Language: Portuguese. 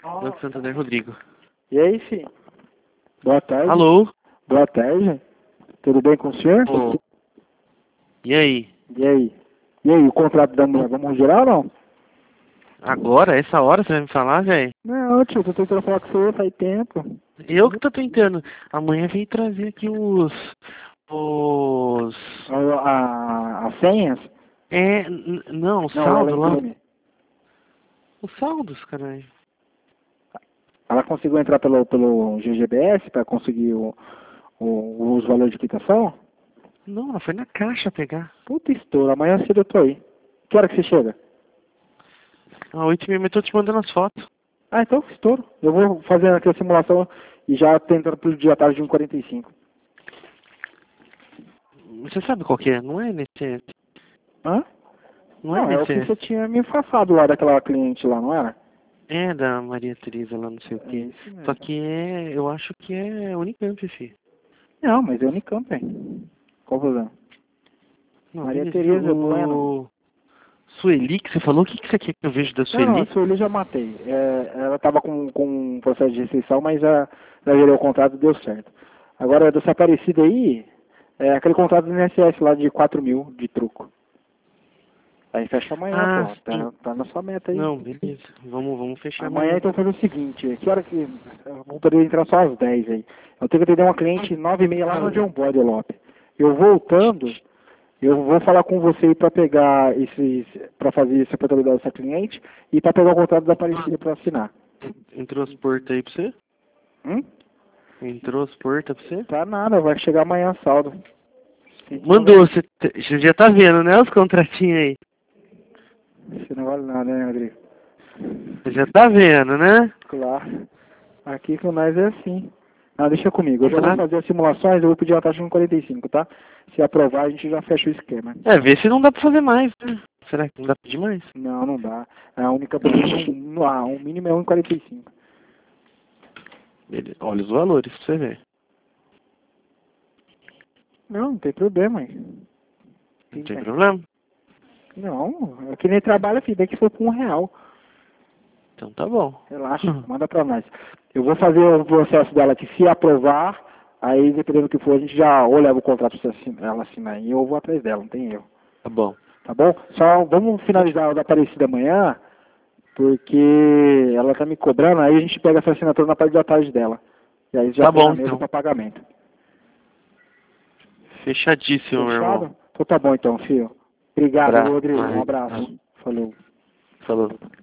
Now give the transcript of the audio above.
Banco Santander Rodrigo. E aí, filho? Boa tarde. Alô? Boa tarde. Tudo bem com o senhor? Ô, e aí? E aí? E aí, o contrato da mulher, vamos gerar ou não? Agora? Essa hora você vai me falar, velho? Não, tio, tô tentando falar com você faz tempo. Eu que tô tentando. Amanhã vem trazer aqui os... As senhas? Não, o Não, saldo ela lá. imprime. Os saldos, caralho. Ela conseguiu entrar pelo GGBS para conseguir os valores de quitação? Não, ela foi na caixa pegar. Puta estouro, amanhã cedo eu tô aí. Que hora que você chega? Ah, 8h30 eu tô te mandando as fotos. Ah, então estouro. Eu vou fazer aqui a simulação e já tentando pro dia à tarde de 1h45. Você sabe qual que é? Não é nesse... Hã? Não é Não, é o que nesse... você tinha me passado lá daquela cliente lá, não era? É da Maria Tereza lá, não sei o É quê. isso mesmo. Só que eu acho que é Unicamp, filho. Não, mas é Unicamp, hein? Qual o problema? Não, Maria beleza. Tereza Bueno. Sueli, que você falou? O que você quer que eu veja da Não, a Sueli? Sueli já matei. Ela tava com um processo de restrição, mas já gerou o contrato e deu certo. Agora, dessa Aparecida aí, aquele contrato do INSS lá de 4 mil de truco. Aí fecha amanhã, Ah, pô. sim. Tá na sua meta aí. Não, beleza. Vamos fechar Amanhã amanhã. então fazer o seguinte, que hora que... Eu vou poder entrar só às 10 aí. Eu tenho que atender uma cliente 9h30 lá no John Boy, Lope. Eu voltando, eu vou falar com você aí pra pegar pra fazer essa oportunidade dessa cliente e pra pegar o contrato da Aparecida pra assinar. Entrou as portas aí pra você? Hum? Entrou as portas pra você? Tá nada, vai chegar amanhã saldo. Mandou, você já tá vendo, né, os contratinhos aí? Você não vale nada, né, Rodrigo? Você já tá vendo, né? Claro. Aqui com nós é assim. Não, deixa comigo. Eu já vou Tá. fazer as simulações, eu vou pedir a taxa de 1,45, tá? Se aprovar, a gente já fecha o esquema. Vê se não dá pra fazer mais, né? Será que não dá pra pedir mais? Não, não dá. A única o mínimo é 1,45. Beleza. Olha os valores pra você ver. Não, não tem problema. Não tem problema? Não, é que nem trabalha, filho, daqui foi por R$1. Então tá bom. Relaxa, manda pra nós. Eu vou fazer o processo dela aqui, se aprovar, aí dependendo do que for, a gente já ou leva o contrato pra ela assinar aí, ou eu vou atrás dela, não tem erro. Tá bom. Tá bom? Só vamos finalizar o da Aparecida amanhã, porque ela tá me cobrando, aí a gente pega essa assinatura na parte da tarde dela. E aí já Tá põe bom, na mesa então. para pagamento. Fechadíssimo, meu irmão. Fechado? Então tá bom então, filho. Obrigado, Abraço. Rodrigo. Um abraço. Falou. Falou.